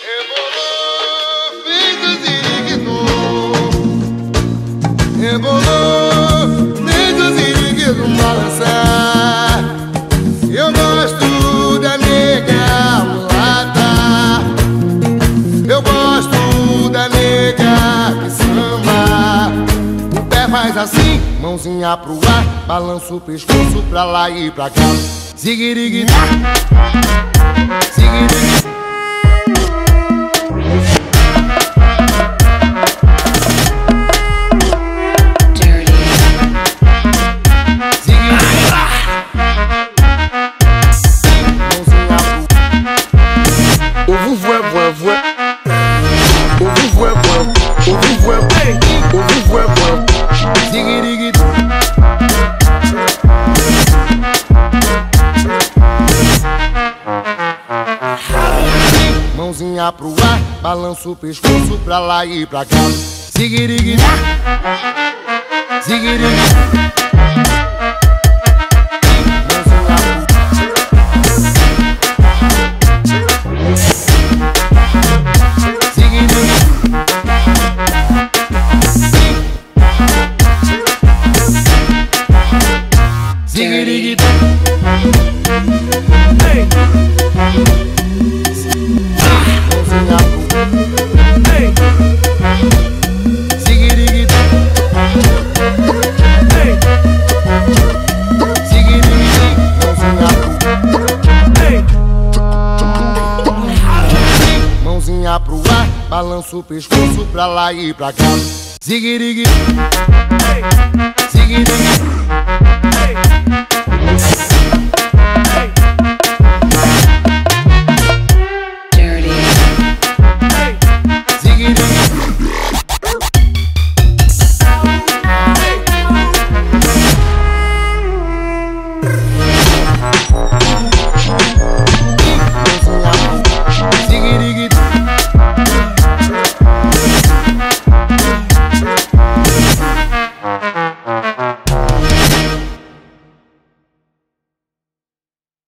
Rebolou, feito ziriguidô. Rebolou, feito ziriguidô balançar. Eu gosto da nega mulata. Eu gosto da nega que samba. O pé faz assim, mãozinha pro ar, balança o pescoço pra lá e pra cá. Ziguiriguidô, ziguiriguidô. Mãozinha pro ar, balança o pescoço pra lá e pra cá. Ziguiriguidô, ziguiriguidô. Ziguiriguidô. Hey. Mãozinha pro hey. Ziguiriguidô. Hey. Ziguiriguidô. Mãozinha pro hey. Mãozinha pro ar, balança o pescoço pra lá e pra cá. Ziguiriguidô. Hey. Ziguiriguidô.